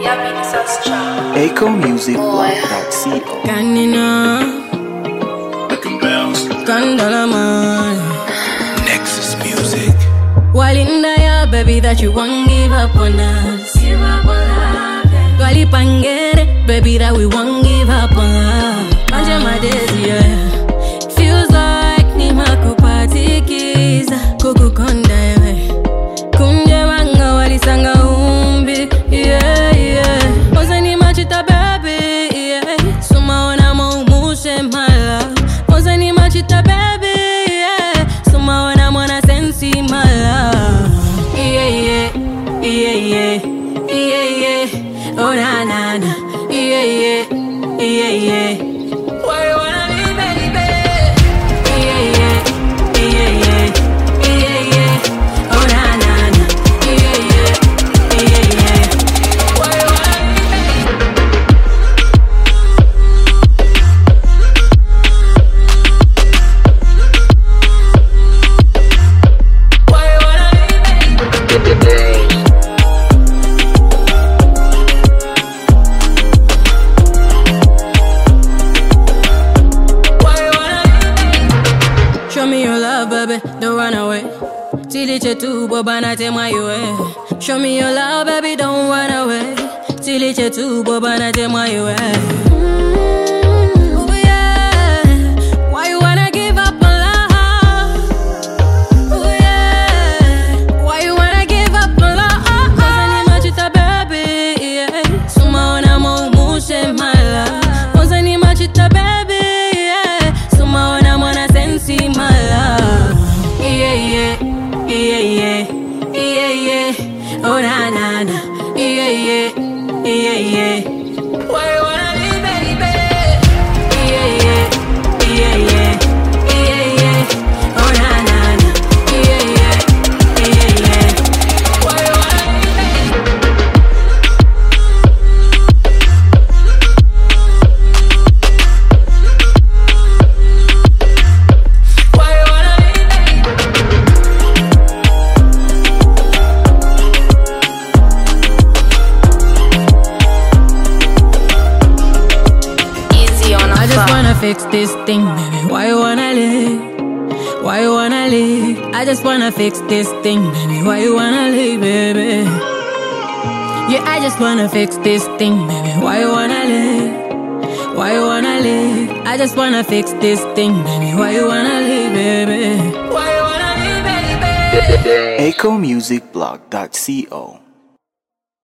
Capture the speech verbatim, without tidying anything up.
Echo Music Blog dot co. Canina, Candela man, Nexus Music. Walinda ya baby that you won't give up on us. Give up on us. Wali pangere, baby that we won't give up on us. Panja madezi yeah. Feels like ni makupatikiza kukukonda yewe. Kunje wanga walisanga umbi yeah yeah. Mozani machita baby yeah. Suma ona maumushe mala. Mozani machita baby yeah. Suma ona mwana sensi mala. Yeah yeah yeah yeah yeah yeah. Oh na na na yeah yeah yeah yeah. Why you wanna be baby? Yeah yeah yeah yeah yeah yeah. Oh na na na yeah yeah yeah yeah. Why you wanna be baby? Why you wanna be baby? Show me your love, baby, don't run away. Till it's tu, boba na tema iwe. Show me your love, baby, don't run away. Till it's tu, boba na tema iwe. Oh yeah, why you wanna give up on love? Oh yeah, why you wanna give up on love? Mozani machita baby, yeah. Suma ona maumushe mala. Mozani machita baby, yeah. Suma ona mwana sensi mala. Yeah yeah yeah yeah yeah yeah. Oh na na na yeah yeah yeah yeah. Why you wanna be baby? Yeah yeah yeah yeah yeah yeah. Oh na na na yeah yeah yeah yeah. Why you wanna be baby? Why you wanna be baby? Easy on I a just wanna fix this thing, baby. Why you wanna leave? Why you wanna leave? I just wanna fix this thing, baby. Why you wanna leave, baby? Yeah, I just wanna fix this thing, baby. Why you wanna leave? Why you wanna leave? I just wanna fix this thing, baby. Why you wanna leave, baby? Why you wanna leave, baby? Echo Music Blog dot co.